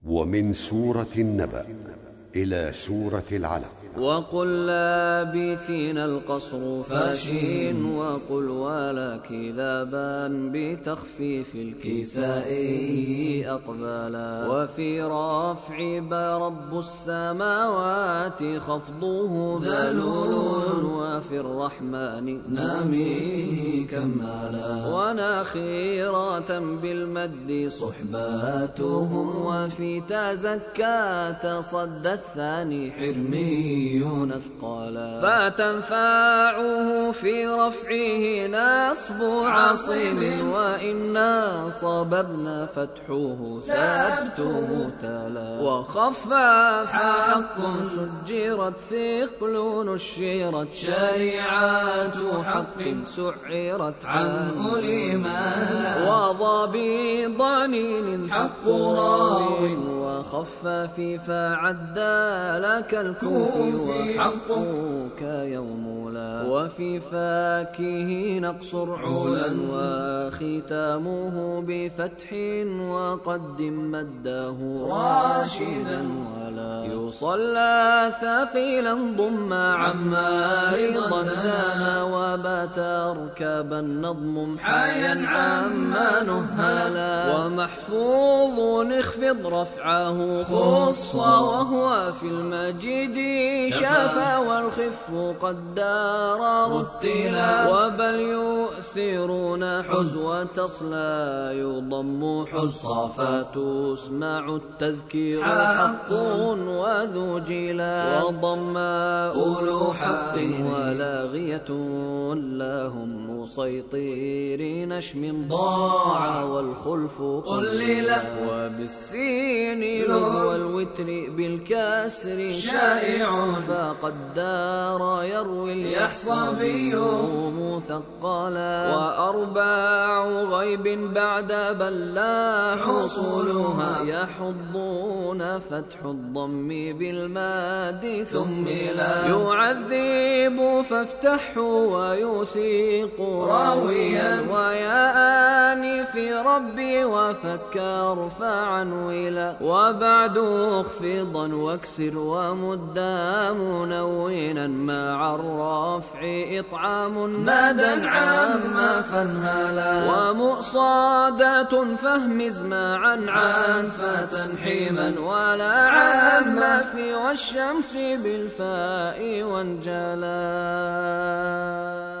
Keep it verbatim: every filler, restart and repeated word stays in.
ومن سورة النبأ إلى سورة العلق. وقل لابثين القصر فاشين، وقل ولك ذابان بتخفيف الكساء أقبالا. وفي رفع برب السماوات خفضه ذلول، وفي الرحمن نامي كمالا. وناخيرة بالمد صحباتهم، وفي تزكى تصدى الثاني حرمي أثقالا. فتنفعه في رفعه نصب عصيب، وإنا صببنا فتحه ثبته تلا. وخفف حق سجرت ثقل نشرت، شريعات حق سعرت عنه لمالا. وضبي ضنين حق راو، وخفف فعدى لك الكوفي وحقك يوم لا. وفي فاكه نقصر علا، وختامه بفتح وقدم مده راشدا ولا. يصلى ثقيلا ضم عما ضدانا، وبات اركبا نضم حيا عما نهالا. ومحفوظ اخفض رفعه خص، وهو في المجد شفا والخف قدار رتلا. وبل يؤثرون حزوة تصلى يضم حصى، فتسمع التذكير حق وذو جلا. وضم أولو حق ولاغية لهم مسيطرين اشم ضاع والخلف قللا. وبالسين لهو الوتر بالكسر شائع، فقدار يروي اليحصبي مثقلا. وأرباع غيب بعد بل لا حصولها، يحضون فتح الضم بالماد ثم لا. يعذب فافتحه ويثيق راويا، ويا في ربي وفكر فعنولا. وبعد اخفضا واكسر ومدا منونا، مع الرفع إطعام مادا عاما فانهالا. ومؤصادة فهمز معا عن فتنحيما، ولا عاما في والشمس بالفاء وانجلا.